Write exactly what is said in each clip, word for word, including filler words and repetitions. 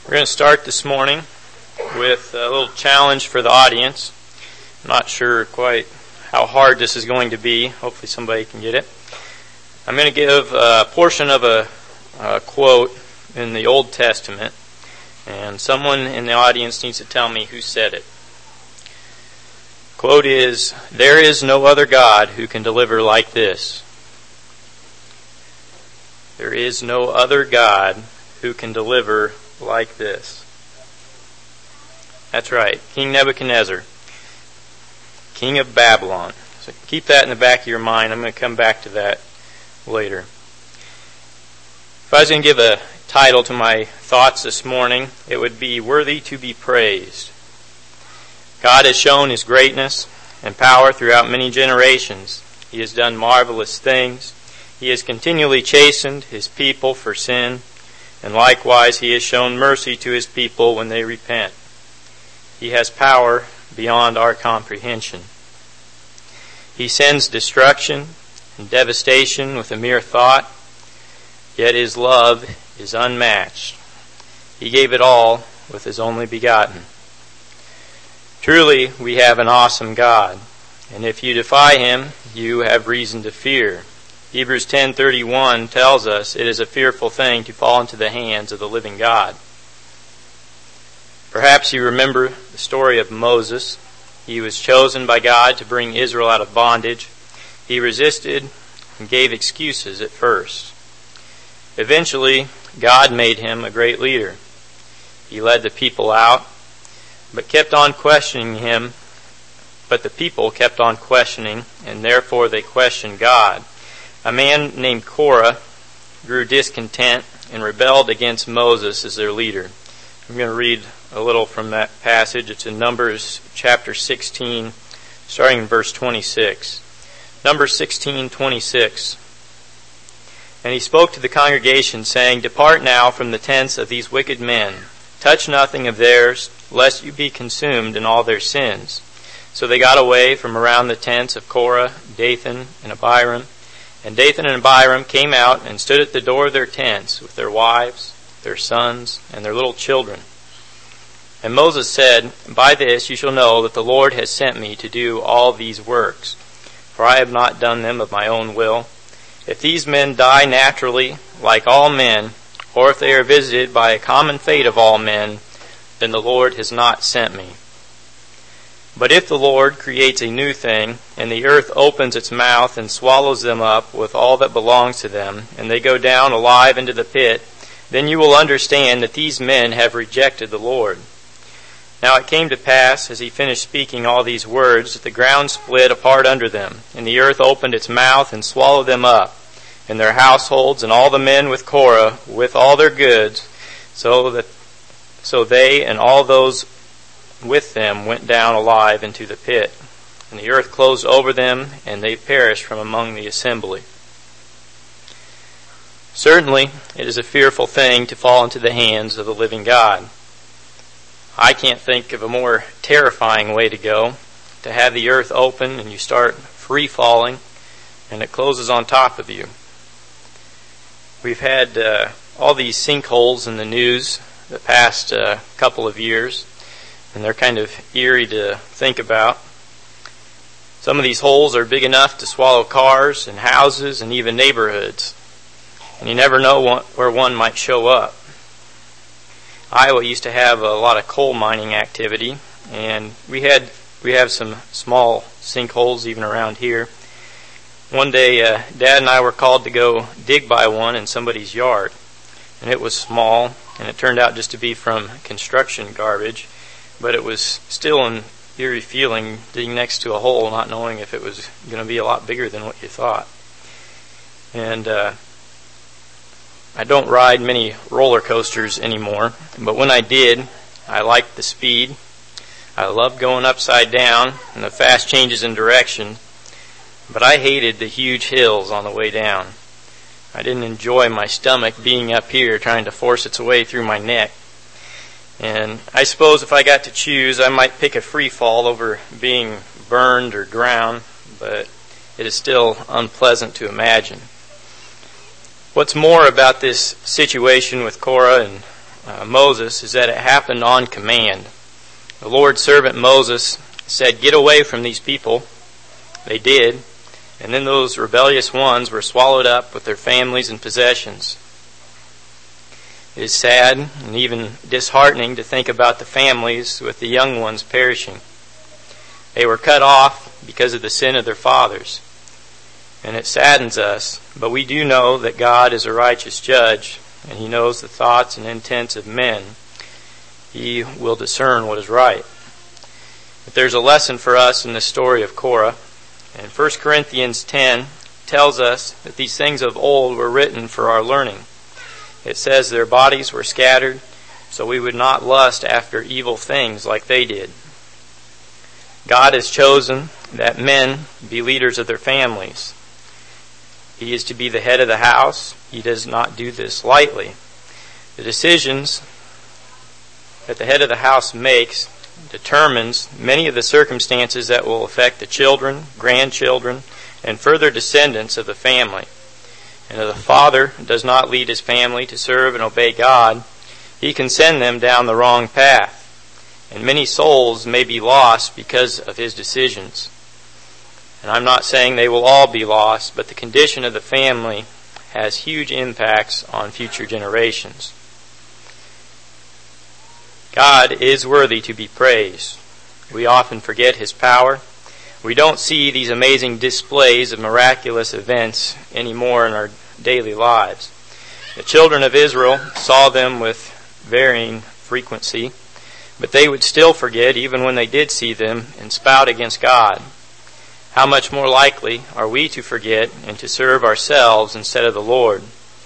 We're going to start this morning with a little challenge for the audience. I'm not sure quite how hard this is going to be. Hopefully somebody can get it. I'm going to give a portion of a, a quote in the Old Testament, and someone in the audience needs to tell me who said it. Quote is, "There is no other God who can deliver like this." There is no other God who can deliver like this. That's right, King Nebuchadnezzar, king of Babylon. So keep that in the back of your mind. I'm going to come back to that later. If I was going to give a title to my thoughts this morning, it would be "Worthy to be Praised." God has shown His greatness and power throughout many generations. He has done marvelous things. He has continually chastened His people for sin, and likewise He has shown mercy to His people when they repent. He has power beyond our comprehension. He sends destruction and devastation with a mere thought, yet His love is unmatched. He gave it all with His only begotten. Truly, we have an awesome God, and if you defy Him, you have reason to fear. Hebrews ten thirty-one tells us it is a fearful thing to fall into the hands of the living God. Perhaps you remember the story of Moses. He was chosen by God to bring Israel out of bondage. He resisted and gave excuses at first. Eventually, God made him a great leader. He led the people out, but kept on questioning him. But the people kept on questioning, and therefore they questioned God. A man named Korah grew discontent and rebelled against Moses as their leader. I'm going to read a little from that passage. It's in Numbers chapter sixteen, starting in verse twenty-six. Numbers sixteen twenty-six. "And he spoke to the congregation, saying, Depart now from the tents of these wicked men. Touch nothing of theirs, lest you be consumed in all their sins. So they got away from around the tents of Korah, Dathan, and Abiram. And Dathan and Abiram came out and stood at the door of their tents with their wives, their sons, and their little children. And Moses said, By this you shall know that the Lord has sent me to do all these works. For I have not done them of my own will. If these men die naturally, like all men, or if they are visited by a common fate of all men, then the Lord has not sent me. But if the Lord creates a new thing, and the earth opens its mouth and swallows them up with all that belongs to them, and they go down alive into the pit, then you will understand that these men have rejected the Lord. Now it came to pass, as he finished speaking all these words, that the ground split apart under them, and the earth opened its mouth and swallowed them up, and their households, and all the men with Korah, with all their goods, so that so they and all those with them went down alive into the pit. And the earth closed over them, and they perished from among the assembly." Certainly, it is a fearful thing to fall into the hands of the living God. I can't think of a more terrifying way to go, to have the earth open and you start free falling, and it closes on top of you. We've had uh, all these sinkholes in the news the past uh, couple of years, and they're kind of eerie to think about. Some of these holes are big enough to swallow cars and houses and even neighborhoods. And you never know where one might show up. Iowa used to have a lot of coal mining activity, and we had we have some small sinkholes even around here. One day, uh, Dad and I were called to go dig by one in somebody's yard, and it was small, and it turned out just to be from construction garbage. But it was still an eerie feeling digging next to a hole, not knowing if it was going to be a lot bigger than what you thought. And uh, I don't ride many roller coasters anymore, but when I did, I liked the speed. I loved going upside down and the fast changes in direction, but I hated the huge hills on the way down. I didn't enjoy my stomach being up here trying to force its way through my neck. And I suppose if I got to choose, I might pick a free fall over being burned or drowned, but it is still unpleasant to imagine. What's more about this situation with Korah and uh, Moses is that it happened on command. The Lord's servant Moses said, "Get away from these people." They did, and then those rebellious ones were swallowed up with their families and possessions. It is sad and even disheartening to think about the families with the young ones perishing. They were cut off because of the sin of their fathers. And it saddens us, but we do know that God is a righteous judge, and He knows the thoughts and intents of men. He will discern what is right. But there's a lesson for us in the story of Korah. And First Corinthians ten tells us that these things of old were written for our learning. It says their bodies were scattered, so we would not lust after evil things like they did. God has chosen that men be leaders of their families. He is to be the head of the house. He does not do this lightly. The decisions that the head of the house makes determines many of the circumstances that will affect the children, grandchildren, and further descendants of the family. And if the father does not lead his family to serve and obey God, he can send them down the wrong path. And many souls may be lost because of his decisions. And I'm not saying they will all be lost, but the condition of the family has huge impacts on future generations. God is worthy to be praised. We often forget His power. We don't see these amazing displays of miraculous events anymore in our daily lives. The children of Israel saw them with varying frequency, but they would still forget even when they did see them and spout against God. How much more likely are we to forget and to serve ourselves instead of the Lord?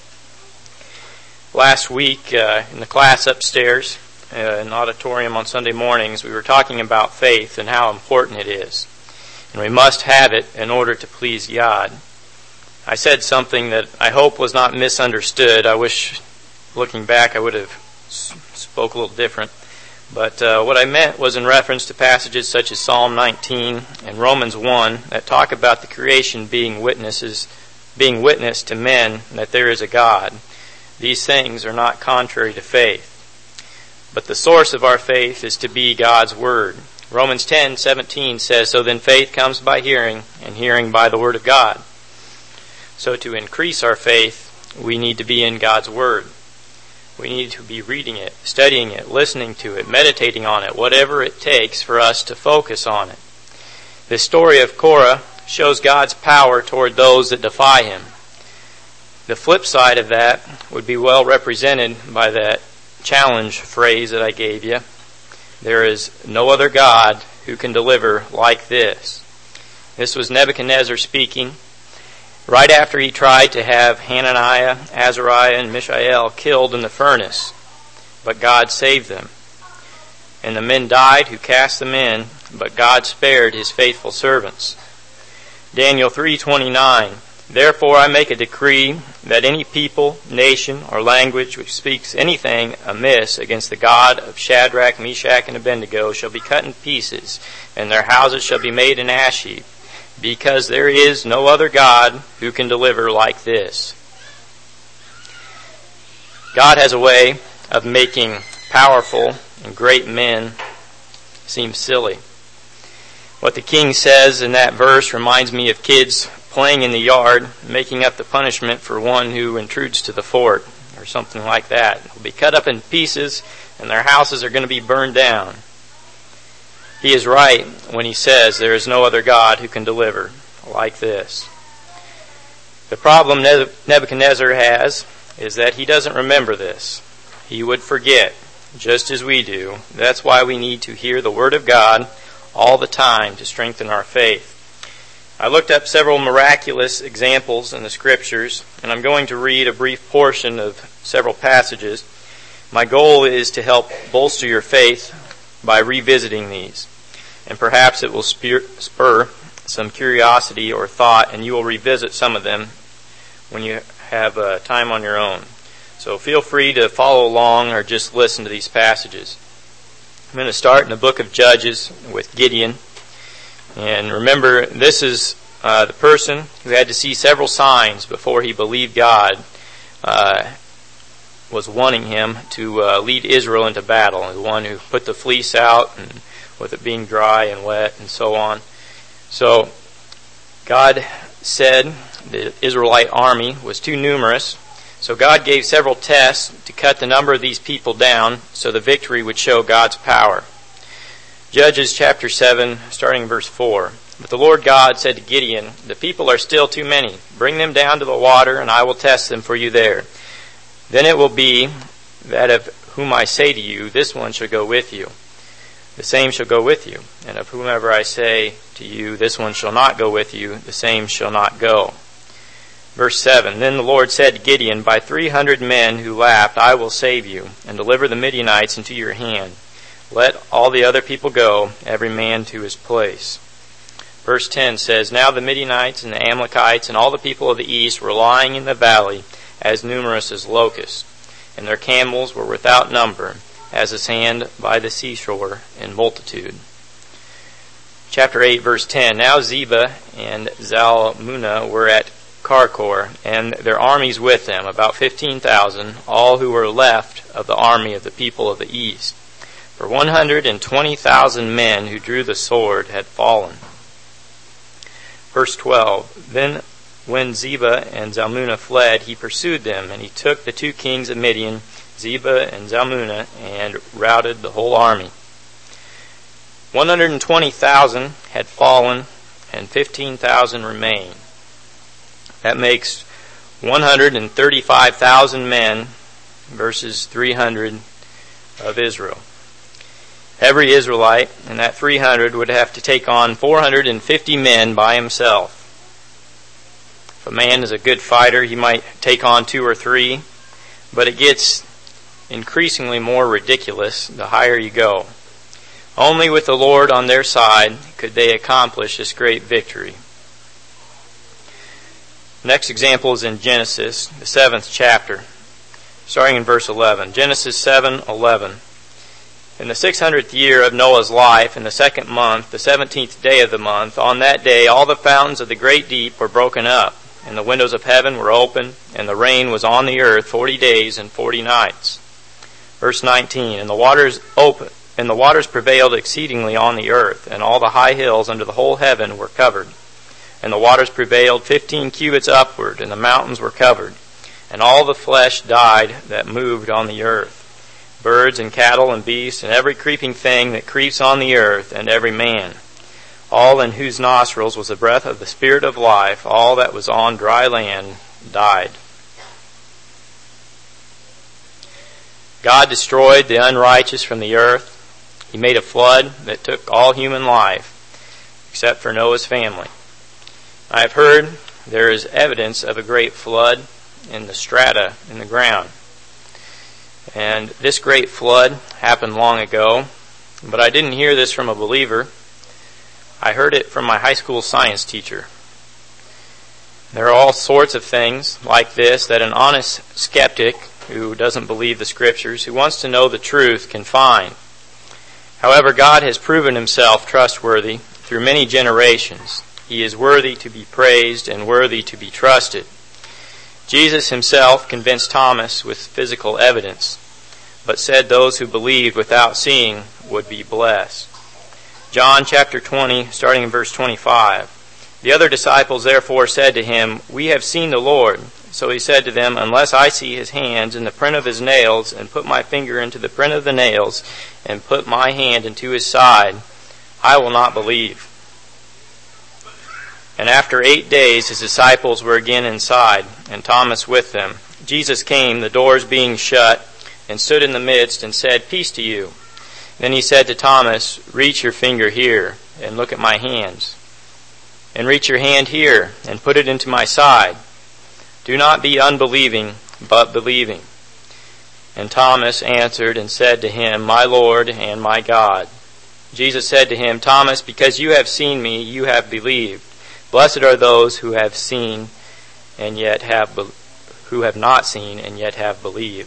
Last week uh, in the class upstairs uh, in the auditorium on Sunday mornings, we were talking about faith and how important it is. And we must have it in order to please God. I said something that I hope was not misunderstood. I wish, looking back, I would have spoke a little different. But uh, what I meant was in reference to passages such as Psalm nineteen and Romans one that talk about the creation being witnesses, being witness to men that there is a God. These things are not contrary to faith. But the source of our faith is to be God's Word. Romans ten seventeen says, "So then faith comes by hearing, and hearing by the Word of God." So to increase our faith, we need to be in God's Word. We need to be reading it, studying it, listening to it, meditating on it, whatever it takes for us to focus on it. The story of Korah shows God's power toward those that defy Him. The flip side of that would be well represented by that challenge phrase that I gave you. There is no other God who can deliver like this. This was Nebuchadnezzar speaking right after he tried to have Hananiah, Azariah, and Mishael killed in the furnace. But God saved them. And the men died who cast them in, but God spared His faithful servants. Daniel three twenty-nine, "Therefore I make a decree that any people, nation, or language which speaks anything amiss against the God of Shadrach, Meshach, and Abednego shall be cut in pieces, and their houses shall be made an ash heap, because there is no other God who can deliver like this." God has a way of making powerful and great men seem silly. What the king says in that verse reminds me of kids playing in the yard, making up the punishment for one who intrudes to the fort, or something like that. They'll be cut up in pieces, and their houses are going to be burned down. He is right when he says there is no other God who can deliver like this. The problem Nebuchadnezzar has is that he doesn't remember this. He would forget, just as we do. That's why we need to hear the Word of God all the time to strengthen our faith. I looked up several miraculous examples in the Scriptures, and I'm going to read a brief portion of several passages. My goal is to help bolster your faith by revisiting these. And perhaps it will spur some curiosity or thought, and you will revisit some of them when you have uh, time on your own. So feel free to follow along or just listen to these passages. I'm going to start in the book of Judges with Gideon. And remember, this is uh, the person who had to see several signs before he believed God. Uh, was wanting him to uh, lead Israel into battle, the one who put the fleece out, and with it being dry and wet and so on. So God said the Israelite army was too numerous, so God gave several tests to cut the number of these people down so the victory would show God's power. Judges chapter seven, starting in verse four. But the Lord God said to Gideon, "The people are still too many. Bring them down to the water, and I will test them for you there. Then it will be that of whom I say to you, this one shall go with you, the same shall go with you. And of whomever I say to you, this one shall not go with you, the same shall not go." Verse seven, Then the Lord said to Gideon, "By three hundred men who laughed I will save you, and deliver the Midianites into your hand. Let all the other people go, every man to his place." Verse ten says, Now the Midianites and the Amalekites and all the people of the east were lying in the valley, as numerous as locusts, and their camels were without number, as the sand by the seashore in multitude. Chapter eight, verse ten, Now Zebah and Zalmunna were at Karkor, and their armies with them, about fifteen thousand, all who were left of the army of the people of the east. For one hundred and twenty thousand men who drew the sword had fallen. Verse twelve, Then when Zebah and Zalmunna fled, he pursued them, and he took the two kings of Midian, Zebah and Zalmunna, and routed the whole army. One hundred and twenty thousand had fallen, and fifteen thousand remained. That makes one hundred and thirty-five thousand men versus three hundred of Israel. Every Israelite in that three hundred would have to take on four hundred fifty men by himself. If a man is a good fighter, he might take on two or three, but it gets increasingly more ridiculous the higher you go. Only with the Lord on their side could they accomplish this great victory. Next example is in Genesis, the seventh chapter, starting in verse eleven. Genesis seven eleven. In the six hundredth year of Noah's life, in the second month, the seventeenth day of the month, on that day all the fountains of the great deep were broken up, and the windows of heaven were open, and the rain was on the earth forty days and forty nights. Verse nineteen, And the waters open, and the waters prevailed exceedingly on the earth, and all the high hills under the whole heaven were covered. And the waters prevailed fifteen cubits upward, and the mountains were covered, and all the flesh died that moved on the earth, birds and cattle and beasts, and every creeping thing that creeps on the earth, and every man, all in whose nostrils was the breath of the Spirit of life, all that was on dry land died. God destroyed the unrighteous from the earth. He made a flood that took all human life, except for Noah's family. I have heard there is evidence of a great flood in the strata in the ground. And this great flood happened long ago, but I didn't hear this from a believer. I heard it from my high school science teacher. There are all sorts of things like this that an honest skeptic who doesn't believe the scriptures, who wants to know the truth, can find. However, God has proven himself trustworthy through many generations. He is worthy to be praised and worthy to be trusted. Jesus himself convinced Thomas with physical evidence, but said those who believed without seeing would be blessed. John chapter twenty, starting in verse twenty-five. The other disciples therefore said to him, "We have seen the Lord." So he said to them, "Unless I see his hands in the print of his nails, and put my finger into the print of the nails, and put my hand into his side, I will not believe." And after eight days his disciples were again inside, and Thomas with them. Jesus came, the doors being shut, and stood in the midst, and said, "Peace to you." Then he said to Thomas, "Reach your finger here, and look at my hands. And reach your hand here, and put it into my side. Do not be unbelieving, but believing." And Thomas answered and said to him, "My Lord and my God." Jesus said to him, "Thomas, because you have seen me, you have believed. Blessed are those who have seen and yet have be- who have not seen and yet have believed."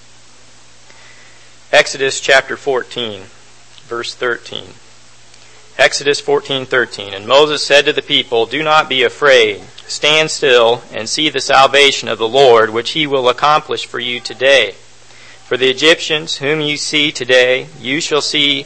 Exodus chapter fourteen, verse thirteen. Exodus fourteen thirteen. And Moses said to the people, "Do not be afraid. Stand still and see the salvation of the Lord, which he will accomplish for you today. For the Egyptians whom you see today, you shall see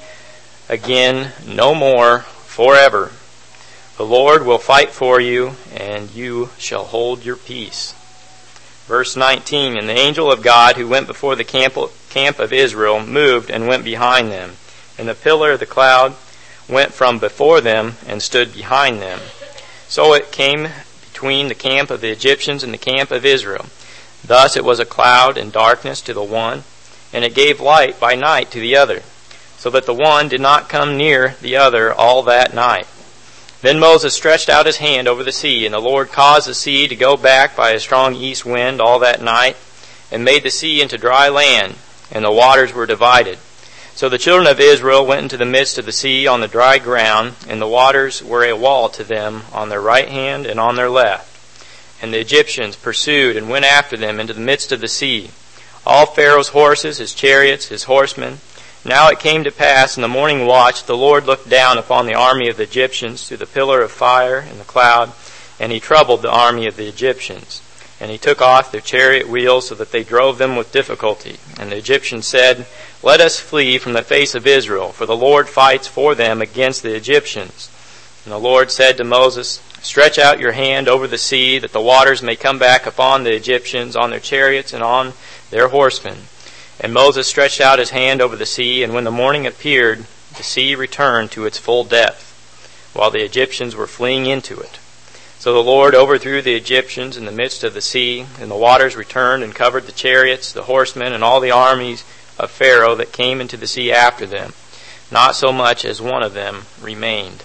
again no more forever. The Lord will fight for you, and you shall hold your peace." Verse nineteen. And the angel of God who went before the camp camp of Israel moved and went behind them. And the pillar of the cloud went from before them and stood behind them. So it came between the camp of the Egyptians and the camp of Israel. Thus it was a cloud and darkness to the one, and it gave light by night to the other, so that the one did not come near the other all that night. Then Moses stretched out his hand over the sea, and the Lord caused the sea to go back by a strong east wind all that night, and made the sea into dry land, and the waters were divided. So the children of Israel went into the midst of the sea on the dry ground, and the waters were a wall to them on their right hand and on their left. And the Egyptians pursued and went after them into the midst of the sea, all Pharaoh's horses, his chariots, his horsemen. Now it came to pass in the morning watch, the Lord looked down upon the army of the Egyptians through the pillar of fire and the cloud, and he troubled the army of the Egyptians. And he took off their chariot wheels so that they drove them with difficulty. And the Egyptians said, "Let us flee from the face of Israel, for the Lord fights for them against the Egyptians." And the Lord said to Moses, "Stretch out your hand over the sea, that the waters may come back upon the Egyptians, on their chariots and on their horsemen." And Moses stretched out his hand over the sea, and when the morning appeared, the sea returned to its full depth, while the Egyptians were fleeing into it. So the Lord overthrew the Egyptians in the midst of the sea, and the waters returned and covered the chariots, the horsemen, and all the armies of Pharaoh that came into the sea after them. Not so much as one of them remained.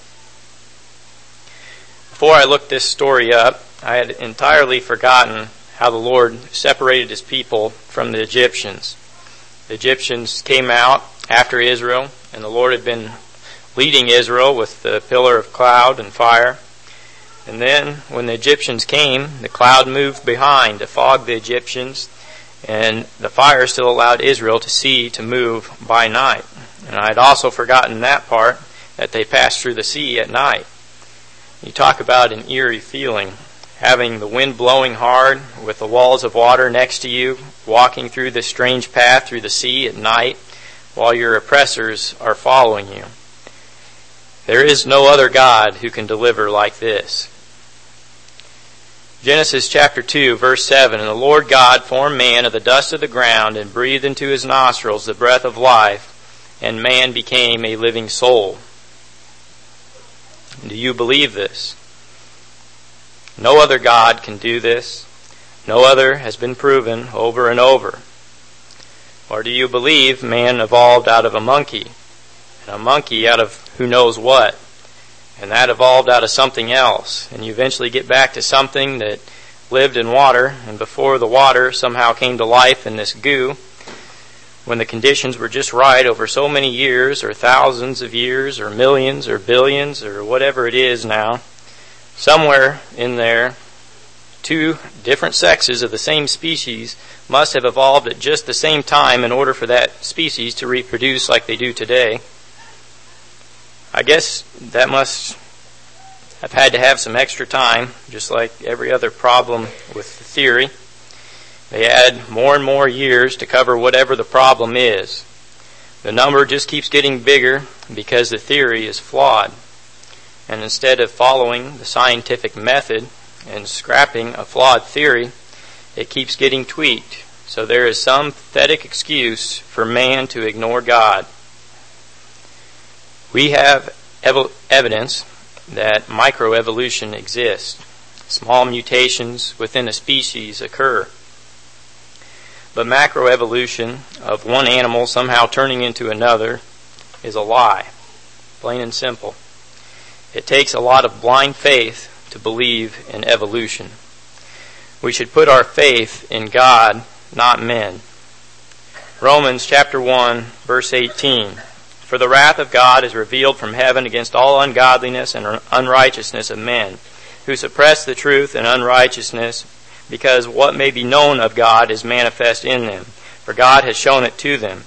Before I looked this story up, I had entirely forgotten how the Lord separated his people from the Egyptians. The Egyptians came out after Israel, and the Lord had been leading Israel with the pillar of cloud and fire. And then, when the Egyptians came, the cloud moved behind to fog the Egyptians, and the fire still allowed Israel to see to move by night. And I had also forgotten that part, that they passed through the sea at night. You talk about an eerie feeling, having the wind blowing hard with the walls of water next to you, walking through this strange path through the sea at night, while your oppressors are following you. There is no other God who can deliver like this. Genesis chapter two, verse seven, "And the Lord God formed man of the dust of the ground, and breathed into his nostrils the breath of life, and man became a living soul." Do you believe this? No other God can do this. No other has been proven over and over. Or do you believe man evolved out of a monkey, and a monkey out of who knows what, and that evolved out of something else, and you eventually get back to something that lived in water, and before the water somehow came to life in this goo, when the conditions were just right over so many years, or thousands of years, or millions, or billions, or whatever it is now, somewhere in there, two different sexes of the same species must have evolved at just the same time in order for that species to reproduce like they do today. I guess that must have had to have some extra time, just like every other problem with the theory. They add more and more years to cover whatever the problem is. The number just keeps getting bigger because the theory is flawed. And instead of following the scientific method and scrapping a flawed theory, it keeps getting tweaked. So there is some pathetic excuse for man to ignore God. We have ev- evidence that microevolution exists. Small mutations within a species occur. But macroevolution of one animal somehow turning into another is a lie. Plain and simple. It takes a lot of blind faith to believe in evolution. We should put our faith in God, not men. Romans chapter one, verse eighteen. "For the wrath of God is revealed from heaven against all ungodliness and unrighteousness of men, who suppress the truth in unrighteousness, because what may be known of God is manifest in them. For God has shown it to them.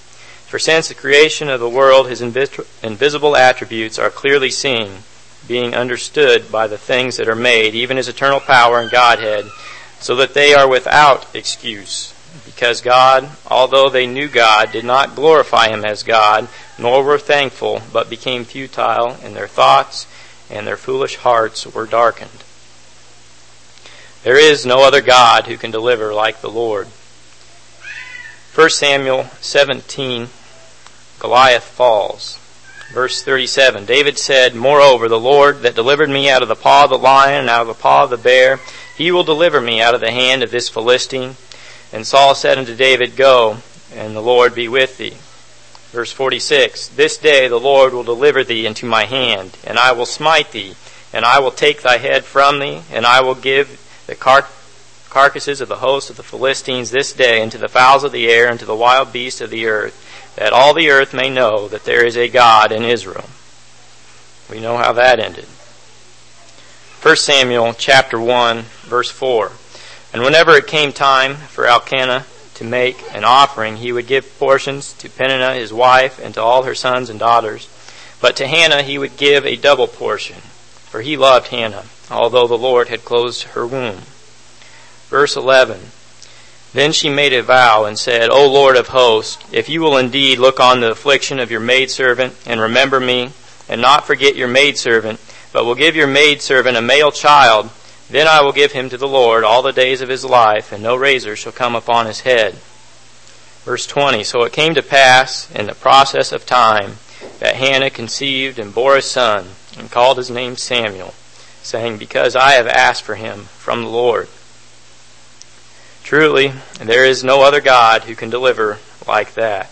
For since the creation of the world his invis- invisible attributes are clearly seen, being understood by the things that are made, even his eternal power and Godhead, so that they are without excuse. Because God, although they knew God, did not glorify him as God, nor were thankful, but became futile in their thoughts, and their foolish hearts were darkened. There is no other God who can deliver like the Lord. First Samuel seventeen, Goliath falls. Verse thirty-seven, David said, Moreover, the Lord that delivered me out of the paw of the lion and out of the paw of the bear, he will deliver me out of the hand of this Philistine. And Saul said unto David, Go, and the Lord be with thee. Verse forty-six, This day the Lord will deliver thee into my hand, and I will smite thee, and I will take thy head from thee, and I will give the car- carcasses of the host of the Philistines this day unto the fowls of the air and to the wild beasts of the earth, that all the earth may know that there is a God in Israel. We know how that ended. First Samuel chapter one, verse four. And whenever it came time for Elkanah to make an offering, he would give portions to Peninnah his wife and to all her sons and daughters. But to Hannah he would give a double portion, for he loved Hannah, although the Lord had closed her womb. Verse eleven. Then she made a vow and said, O Lord of hosts, if you will indeed look on the affliction of your maidservant and remember me, and not forget your maidservant, but will give your maidservant a male child, then I will give him to the Lord all the days of his life, and no razor shall come upon his head. Verse twenty. So it came to pass in the process of time that Hannah conceived and bore a son, and called his name Samuel, saying, Because I have asked for him from the Lord. Truly, there is no other God who can deliver like that.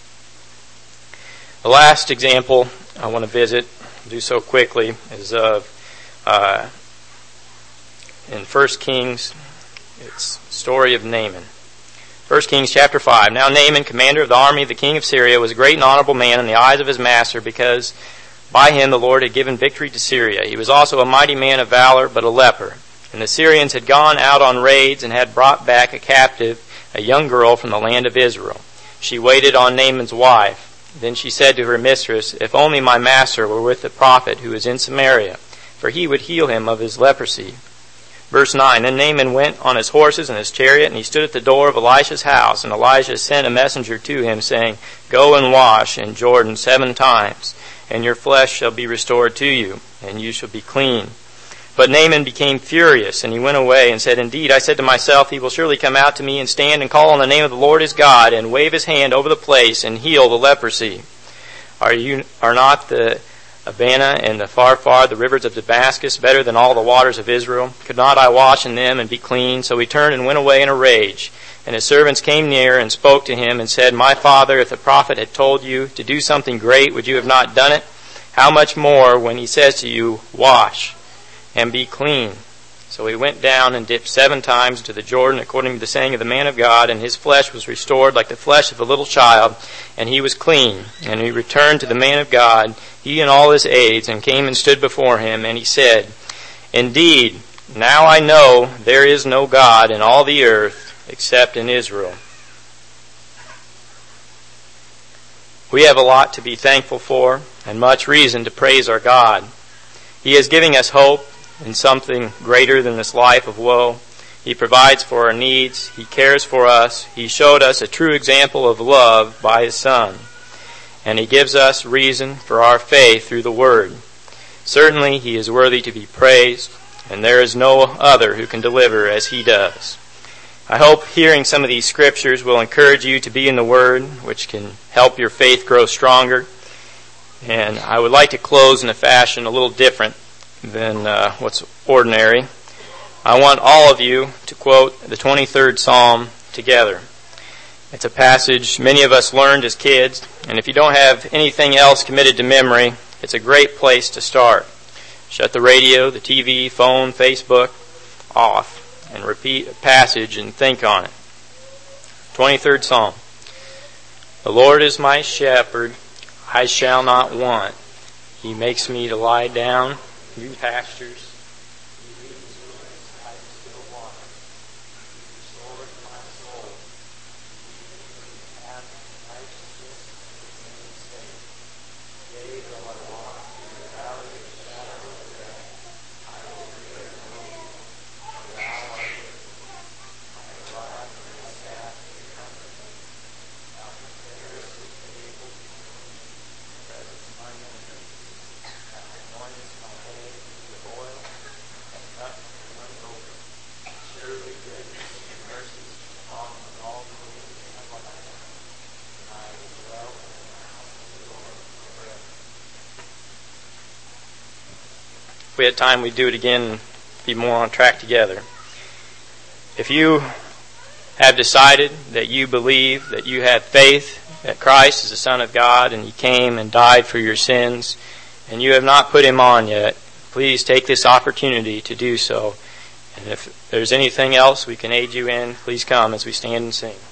The last example I want to visit, do so quickly, is of uh, in First Kings, it's the story of Naaman. First Kings chapter five. Now Naaman, commander of the army of the king of Syria, was a great and honorable man in the eyes of his master, because by him the Lord had given victory to Syria. He was also a mighty man of valor, but a leper. And the Syrians had gone out on raids and had brought back a captive, a young girl from the land of Israel. She waited on Naaman's wife. Then she said to her mistress, If only my master were with the prophet who is in Samaria, for he would heal him of his leprosy. Verse nine, Then Naaman went on his horses and his chariot, and he stood at the door of Elisha's house. And Elisha sent a messenger to him, saying, Go and wash in Jordan seven times, and your flesh shall be restored to you, and you shall be clean. But Naaman became furious, and he went away and said, Indeed, I said to myself, he will surely come out to me and stand and call on the name of the Lord his God, and wave his hand over the place and heal the leprosy. Are you are not the Abana and the Pharpar, the rivers of Damascus, better than all the waters of Israel? Could not I wash in them and be clean? So he turned and went away in a rage. And his servants came near and spoke to him and said, My father, if the prophet had told you to do something great, would you have not done it? How much more when he says to you, Wash and be clean? So he went down and dipped seven times into the Jordan, according to the saying of the man of God, and his flesh was restored like the flesh of a little child, and he was clean. And he returned to the man of God, he and all his aides, and came and stood before him, and he said, Indeed, now I know there is no God in all the earth except in Israel. We have a lot to be thankful for, and much reason to praise our God. He is giving us hope in something greater than this life of woe. He provides for our needs. He cares for us. He showed us a true example of love by his Son. And he gives us reason for our faith through the Word. Certainly he is worthy to be praised, and there is no other who can deliver as he does. I hope hearing some of these scriptures will encourage you to be in the Word, which can help your faith grow stronger. And I would like to close in a fashion a little different than uh, what's ordinary. I want all of you to quote the twenty-third Psalm together. It's a passage many of us learned as kids, and if you don't have anything else committed to memory, it's a great place to start. Shut the radio, the T V, phone, Facebook off, and repeat a passage and think on it. twenty-third Psalm. The Lord is my shepherd, I shall not want. He makes me to lie down in green pastures. He leads me beside the still water. He restores my soul. He leads me in the path of righteousness If we had time, we'd do it again and be more on track together. If you have decided that you believe, that you have faith, that Christ is the Son of God and He came and died for your sins, and you have not put Him on yet, please take this opportunity to do so. And if there's anything else we can aid you in, please come as we stand and sing.